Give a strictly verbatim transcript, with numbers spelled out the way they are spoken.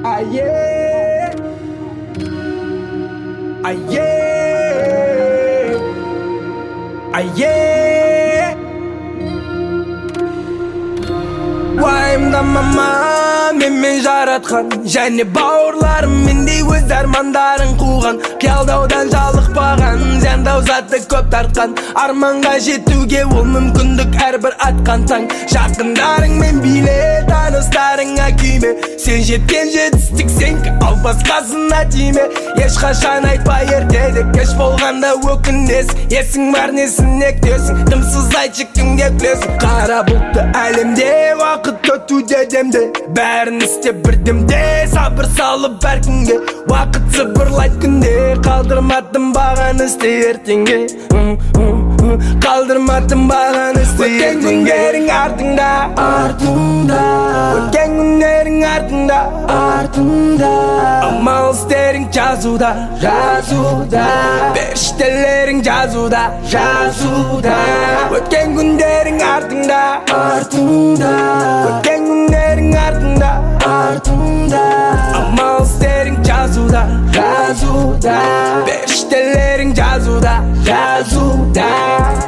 Aye, aye, aye. Уайымдамама менмен жаратқан, және бауырларым мендей өз армандарын қуған. Қиялдаудан жалықпаған, зияндау заты көп тартқан. Арманға жетуге ол мүмкіндік әрбір атқан таң. Жақындарыңмен биле, таныстарыңа күйме. Сен жеткен жетістік сенкі, ал басқасына тиме. Ешқашан айтпа ертеде, кеш болғанда өкінесің. Есің бар несіне күтесің, дымсыз айтшы кімге күлесің. Қара бұлтты әлемде уақыт өтуде демде, бәрін істеп бірдемде, сабыр салып әр күнге. Уақыт сыбырлайт күнде, қалдырмадым баған істе ертеңге. Қалдырмадым баған істе ертеңге. Өткен күндерің артыңда, артыңда. Өткен күндерің артыңда, артыңда. Амал істерің жазуда, жазуда. Періштелерің жазуда, жазуда. Өткен күндерің артыңда, артыңда. Өткен күндерің артыңда, артыңда. Амал істерің жазуда, жазуда. Періштелерің жазуда, жазуда.